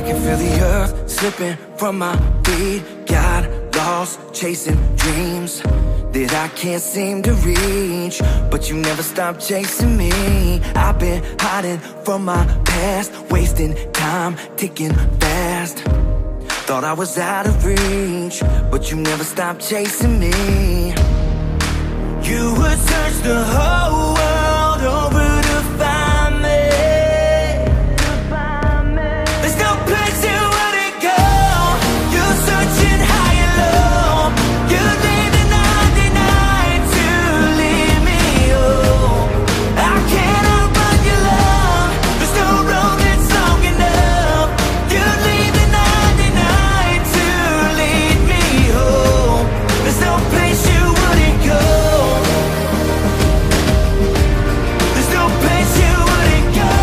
can feel the earth slipping from my feet. Got lost chasing dreams that I can't seem to reach, but you never stop chasing me. I've been hiding from my past, wasting time, ticking fast. Thought I was out of reach, but you never stopped chasing me. You would search the whole world over to find me. There's no place you wouldn't go. You're searching high and low. You're leaving 99 to leave me home. I can't outrun your love. There's no road that's long enough. You're leaving 99 to lead me home. There's no place you wouldn't go. There's no place you wouldn't go.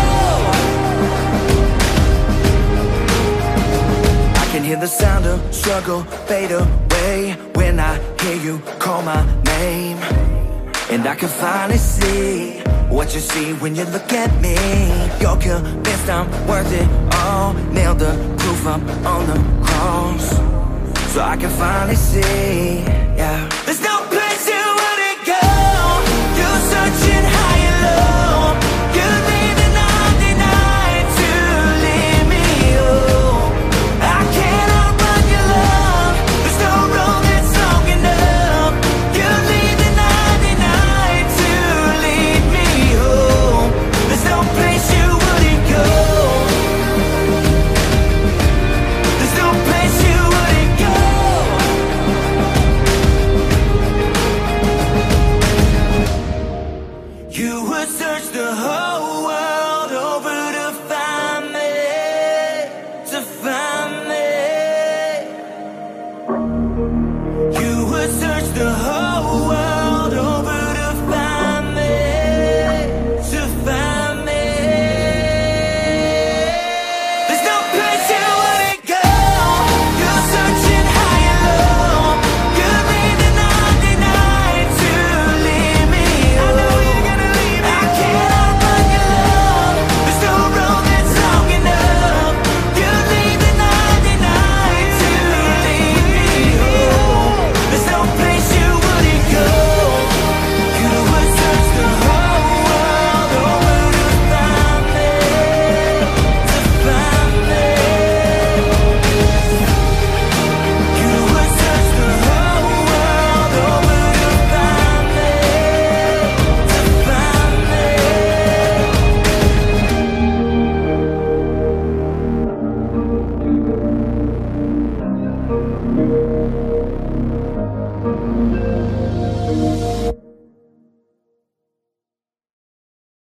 I can hear the sound of struggle fade away when I hear you call my name. And I can finally see what you see when you look at me. You're convinced I'm worth it all. Nailed the proof up on the cross, so I can finally see, yeah. There's no place you wouldn't go. You're searching high and low. You're leaving 99 to leave me home. I can't outrun your love. There's no road that's long enough. You're leaving 99 to lead me home. There's no place you wouldn't go. There's no place you wouldn't go. You would search the whole world over to find me, to find me. You